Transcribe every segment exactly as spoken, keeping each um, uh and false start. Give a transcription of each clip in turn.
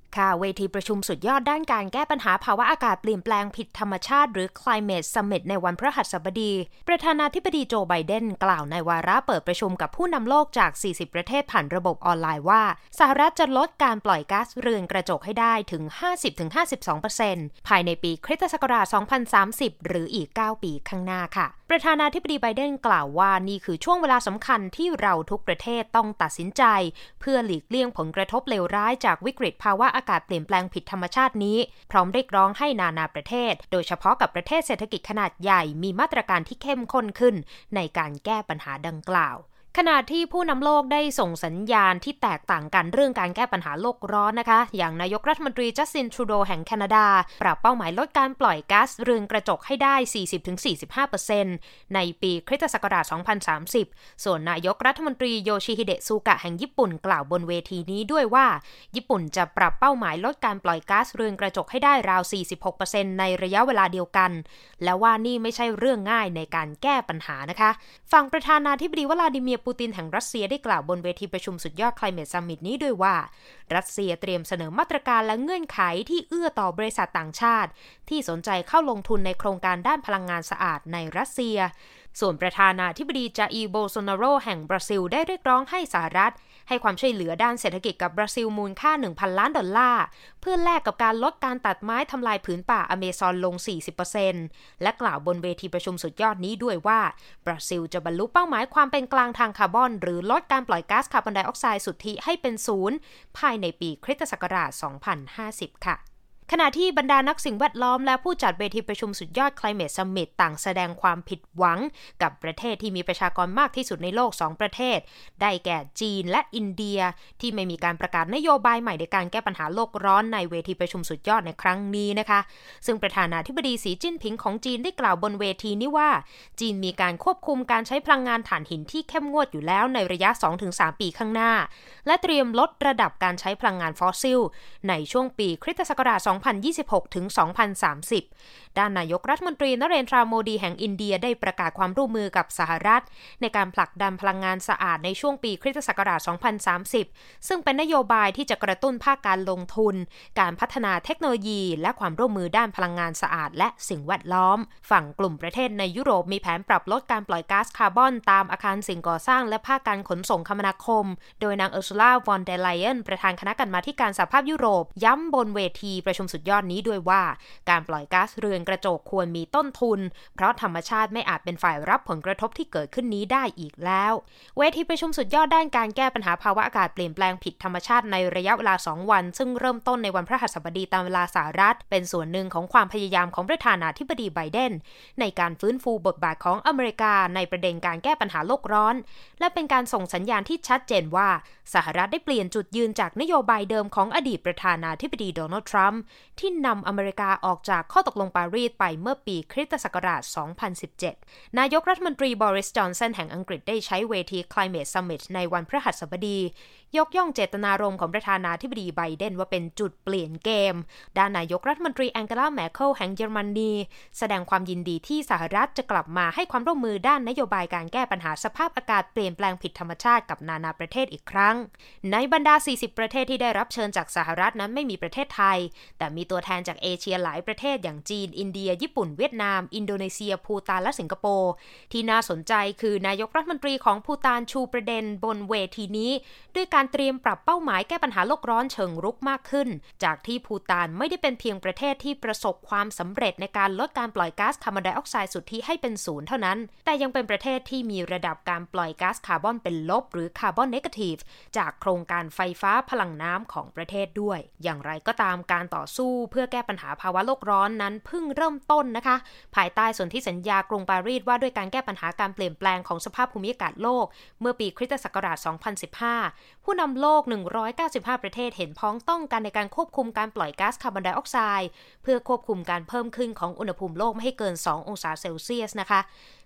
ค่ะเวทีประชุมสุดยอดด้านการแก้ปัญหาภาวะอากาศเปลี่ยนแปลงผิดธรรมชาติหรือ Climate Summit ในวันพฤหัสบดีประธานาธิบดีโจไบเดนกล่าวในวาระเปิดประชุมกับผู้นำโลกจากสี่สิบประเทศผ่านระบบออนไลน์ว่าสหรัฐจะลดการปล่อยก๊าซเรือนกระจกให้ได้ถึง ห้าสิบถึงห้าสิบสองเปอร์เซ็นต์ ภายในปีคริสตศักราช สองพันสามสิบ หรืออีก เก้า ปีข้างหน้าค่ะประธานาธิบดีไบเดนกล่าวว่านี่คือช่วงเวลาสำคัญที่เราทุกประเทศต้องตัดสินใจเพื่อหลีกเลี่ยงผลกระทบเลวร้ายจากวิกฤตภาวะอากาศเปลี่ยนแปลงผิดธรรมชาตินี้พร้อมเรียกร้องให้นานาประเทศโดยเฉพาะกับประเทศเศรษฐกิจขนาดใหญ่มีมาตรการที่เข้มข้นขึ้นในการแก้ปัญหาดังกล่าวขณะที่ผู้นำโลกได้ส่งสัญญาณที่แตกต่างกันเรื่องการแก้ปัญหาโลกร้อนนะคะอย่างนายกรัฐมนตรีจัสตินทรูโดแห่งแคนาดาปรับเป้าหมายลดการปล่อยก๊าซเรือนกระจกให้ได้ สี่สิบถึงสี่สิบห้าเปอร์เซ็นต์ ในปีคริสตศักราช สองพันสามสิบ ส่วนนายกรัฐมนตรีโยชิฮิเดะซูกะแห่งญี่ปุ่นกล่าวบนเวทีนี้ด้วยว่าญี่ปุ่นจะปรับเป้าหมายลดการปล่อยก๊าซเรือนกระจกให้ได้ราว สี่สิบหกเปอร์เซ็นต์ ในระยะเวลาเดียวกันและว่านี่ไม่ใช่เรื่องง่ายในการแก้ปัญหานะคะฝั่งประธานาธิบดีวลาดิเมียร์ปูตินแห่งรัสเซียได้กล่าวบนเวทีประชุมสุดยอด Climate Summit นี้ด้วยว่ารัสเซียเตรียมเสนอมาตรการและเงื่อนไขที่เอื้อต่อบริษัทต่างชาติที่สนใจเข้าลงทุนในโครงการด้านพลังงานสะอาดในรัสเซียส่วนประธานาธิบดีจาอีร์โบโซนาโรแห่งบราซิลได้เรียกร้องให้สหรัฐให้ความช่วยเหลือด้านเศรษฐกิจกับบราซิลมูลค่า หนึ่งพัน ล้านดอลลาร์เพื่อแลกกับการลดการตัดไม้ทำลายผืนป่าอเมซอนลง สี่สิบเปอร์เซ็นต์ และกล่าวบนเวทีประชุมสุดยอดนี้ด้วยว่าบราซิลจะบรรลุเป้าหมายความเป็นกลางทางคาร์บอนหรือลดการปล่อยก๊าซคาร์บอนไดออกไซด์สุทธิให้เป็นศูนย์ภายในปีคริสตศักราช สองพันห้าสิบ ค่ะขณะที่บรรดานักสิ่งแวดล้อมและผู้จัดเวทีประชุมสุดยอด Climate Summit ต่างแสดงความผิดหวังกับประเทศที่มีประชากรมากที่สุดในโลกสองประเทศได้แก่จีนและอินเดียที่ไม่มีการประกาศนโยบายใหม่ในการแก้ปัญหาโลกร้อนในเวทีประชุมสุดยอดในครั้งนี้นะคะซึ่งประธานาธิบดีสีจิ้นผิงของจีนได้กล่าวบนเวทีนี้ว่าจีนมีการควบคุมการใช้พลังงานถ่านหินที่เข้มงวดอยู่แล้วในระยะ สองถึงสาม ปีข้างหน้าและเตรียมลดระดับการใช้พลังงานฟอสซิลในช่วงปีคริสตศักราช สองพันยี่สิบหกถึงสองพันสามสิบ ด้านนายกรัฐมนตรีนเรนทราโมดีแห่งอินเดียได้ประกาศความร่วมมือกับสหรัฐในการผลักดันพลังงานสะอาดในช่วงปีคริสตศักราช สองพันสามสิบ ซึ่งเป็นนโยบายที่จะกระตุ้นภาคการลงทุนการพัฒนาเทคโนโลยีและความร่วมมือด้านพลังงานสะอาดและสิ่งแวดล้อมฝั่งกลุ่มประเทศในยุโรปมีแผนปรับลดการปล่อยก๊าซคาร์บอนตามอาคารสิ่งก่อสร้างและภาคการขนส่งคมนาคมโดยนางเออร์ซูลาวอนเดร์ไลเยนประธานคณะกรรมาธิการสหภาพยุโรปย้ำบนเวทีประชุมสุดยอดนี้ด้วยว่าการปล่อยก๊าซเรือนกระจกควรมีต้นทุนเพราะธรรมชาติไม่อาจเป็นฝ่ายรับผลกระทบที่เกิดขึ้นนี้ได้อีกแล้วเวทีประชุมสุดยอดด้านการแก้ปัญหาภาวะอากาศเปลี่ยนแปลงผิดธรรมชาติในระยะเวลาสองวันซึ่งเริ่มต้นในวันพฤหัสบดีตามเวลาสหรัฐเป็นส่วนหนึ่งของความพยายามของประธานาธิบดีไบเดนในการฟื้นฟูบทบาทของอเมริกาในประเด็นการแก้ปัญหาโลกร้อนและเป็นการส่งสัญญาณที่ชัดเจนว่าสหรัฐได้เปลี่ยนจุดยืนจากนโยบายเดิมของอดีตประธานาธิบดีโดนัลด์ทรัมป์ที่นำอเมริกาออกจากข้อตกลงปารีสไปเมื่อปีคริสตศักราช สองพันสิบเจ็ด นายกรัฐมนตรีบริส จอนสันแห่งอังกฤษได้ใช้เวที Climate Summit ในวันพฤหัสบดียกย่องเจตนารมณ์ของประธานาธิบดีไบเดนว่าเป็นจุดเปลี่ยนเกมด้านนายกรัฐมนตรีแองเกลา แมร์เคิลแห่งเยอรมนีแสดงความยินดีที่สหรัฐจะกลับมาให้ความร่วมมือด้านนโยบายการแก้ปัญหาสภาพอากาศเปลี่ยนแปลงผิดธรรมชาติกับนานาประเทศอีกครั้งในบรรดา สี่สิบ ประเทศที่ได้รับเชิญจากสหรัฐนั้นไม่มีประเทศไทยแต่มีตัวแทนจากเอเชียหลายประเทศอย่างจีนอินเดียญี่ปุ่นเวียดนามอินโดนีเซียภูฏานและสิงคโปร์ที่น่าสนใจคือนายกรัฐมนตรีของภูฏานชูประเด็นบนเวทีนี้ด้วยการเตรียมปรับเป้าหมายแก้ปัญหาโลกร้อนเชิงรุกมากขึ้นจากที่ภูฏานไม่ได้เป็นเพียงประเทศที่ประสบความสำเร็จในการลดการปล่อยก๊าซคาร์บอนไดออกไซด์สุทธิให้เป็นศูนย์เท่านั้นแต่ยังเป็นประเทศที่มีระดับการปล่อยก๊าซคาร์บอนเป็นลบหรือคาร์บอนเนกาทีฟจากโครงการไฟฟ้าพลังน้ำของประเทศด้วยอย่างไรก็ตามการต่อสู้เพื่อแก้ปัญหาภาวะโลกร้อนนั้นเพิ่งเริ่มต้นนะคะภายใต้สนธิสัญญากรุงปารีสว่าด้วยการแก้ปัญหาการเปลี่ยนแปลงของสภาพภูมิอากาศโลกเมื่อปีคริสตศักราช สองพันสิบห้า ผู้นำโลกหนึ่งร้อยเก้าสิบห้าประเทศเห็นพ้องต้องกันในการควบคุมการปล่อยก๊าซคาร์บอนไดออกไซด์เพื่อควบคุมการเพิ่มขึ้นของอุณหภูมิโลกไม่ให้เกินสององศาเซลเซียสนะคะ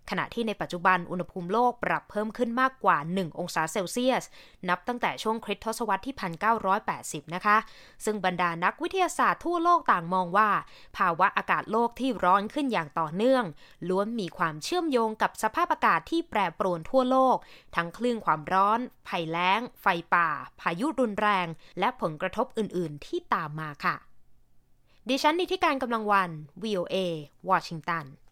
ขณะที่ในปัจจุบันอุณหภูมิโลกปรับเพิ่มขึ้นมากกว่าหนึ่งองศาเซลเซียสนับตั้งแต่ช่วงคริสตศตวรรษที่หนึ่งพันเก้าร้อยแปดสิบนะคะซึ่งบรรดานักวิทยาศาสตร์ทั่วโลกต่างมองว่าภาวะอากาศโลกที่ร้อนขึ้นอย่างต่อเนื่องล้วนมีความเชื่อมโยงกับสภาพอากาศที่แปรปรวนทั่วโลกทั้งคลื่นความร้อนภัยแล้งไฟป่าพายุรุนแรงและผลกระทบอื่นๆที่ตามมาค่ะดิฉันนิติการกำลังวัน วี โอ เอ วอชิงตัน